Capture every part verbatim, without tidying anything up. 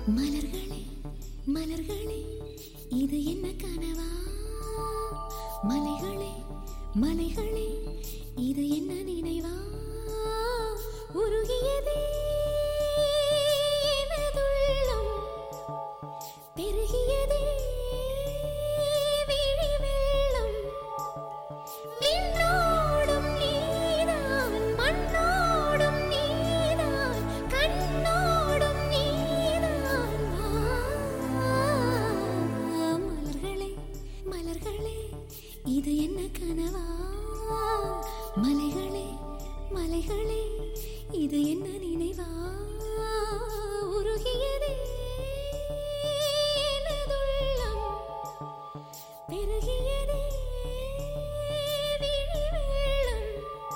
மலர்களே மலர்களே இது என்ன கனவா? மலைகளே மலைகளே இது என்ன நினைவா? உருகியதே எனதுள்ளம், பெருகியதே விழி வெள்ளம். விண்ணோடும் நீதான், மண்ணோடும் நீதான், கண்ணோடும் நீதான். மலர்களே மலர்களே இது என்ன கனவா? மலைகளே மலைகளே இது என்ன நினைவா? உருகியதே எனதுள்ளம், பெருகியதே விழி வெள்ளம்.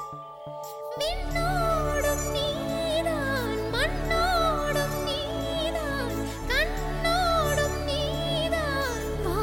விண்ணோடும் நீதான், மண்ணோடும் நீதான், கண்ணோடும் நீதான். வா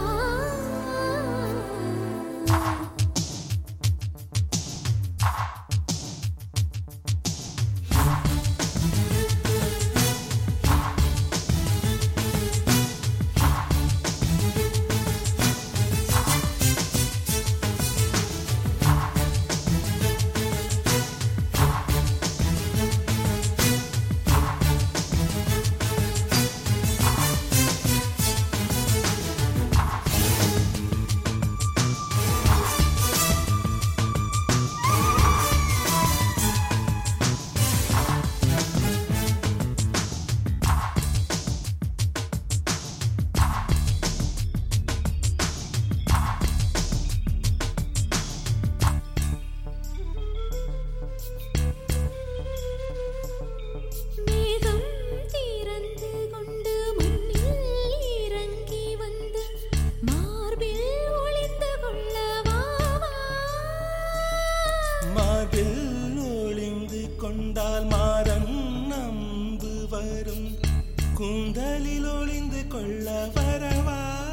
ஒளிந்து கொண்டால் மாறன் நம்பு வரும், கூந்தலில் ஒளிந்து கொள்ள வரவா?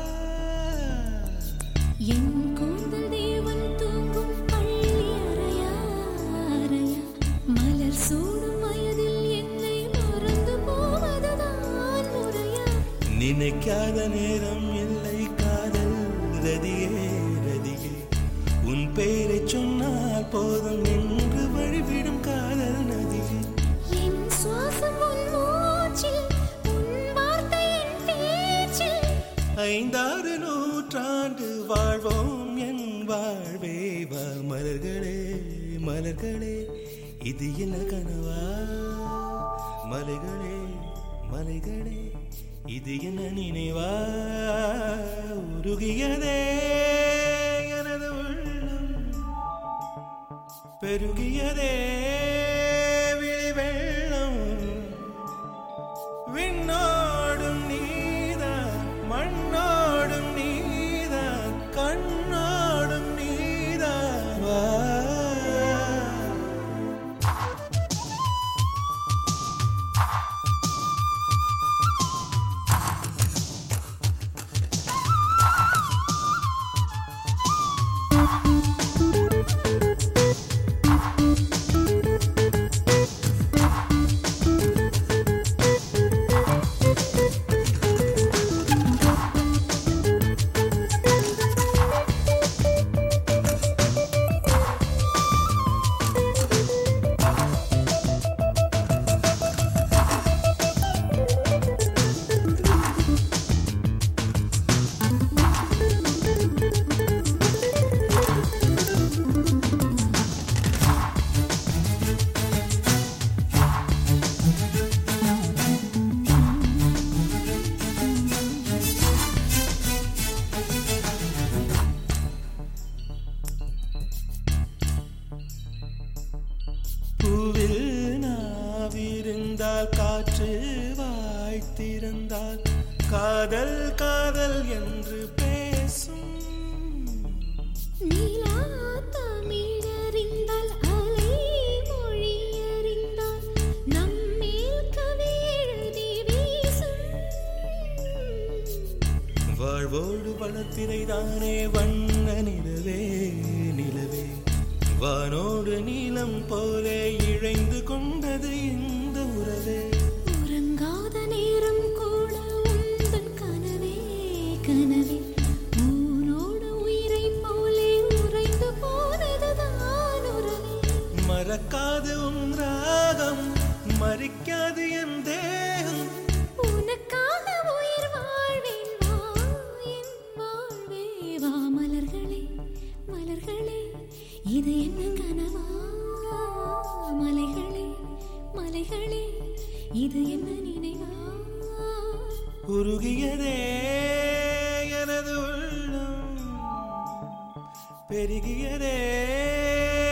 என் கூந்தல் தேவன் தூங்கும் பள்ளி அறையா அறையா? மலர் சூடும் வயதில் என்னை மறந்து போவதுதான் முறையா? நினைக்காத நேரம் இல்லை காதல் ரதியே ரதியே, உன் பேரை சொன்னால் போதும் என்று வழிவிடும் காதல் நதியே. என் சுவாசம் உன் மூச்சில், உன் வார்த்தை என் பேச்சில். ஐந்தாறு நூற்றாண்டு வாழ்வோம் என் வாழ்வே. வா மலர்களே மலர்களே இது என்ன கனவா? மலைகளே மலைகளே இது என்ன நினைவா? உருகியதே எனது உள்ளம், பெருகியதே விழி வெள்ளம். விண்ணோடும் நீதான், மண்ணோடும் நீதான், கண்ணோடும் நீதான். வா பூவில் நாவிருந்தால், காற்று வாய்த்திருந்தால், காதல் காதல் என்று பேசும். நீலா தமிழறிந்தால், அலை மொழியறிந்தால், நம்மேல் கவி எழுதி வீசும். வாழ்வோடு வளர்த்திரைதானே வண்ண நிலவே நிலவே, வானோடு நீலம் போலே இழைந்து கொண்டது இந்த உறவே. உறங்காத நேரம் கூட சலிக்காது என் தேகம். உனக்காக உயிர் வாழ்வேன் வா என் வாழ்வே வா. மலர்களே மலர்களே இது என்ன கனவா? மலைகளே மலைகளே இது என்ன நினைவா? உருகியதே எனது உள்ளம், பெருகியதே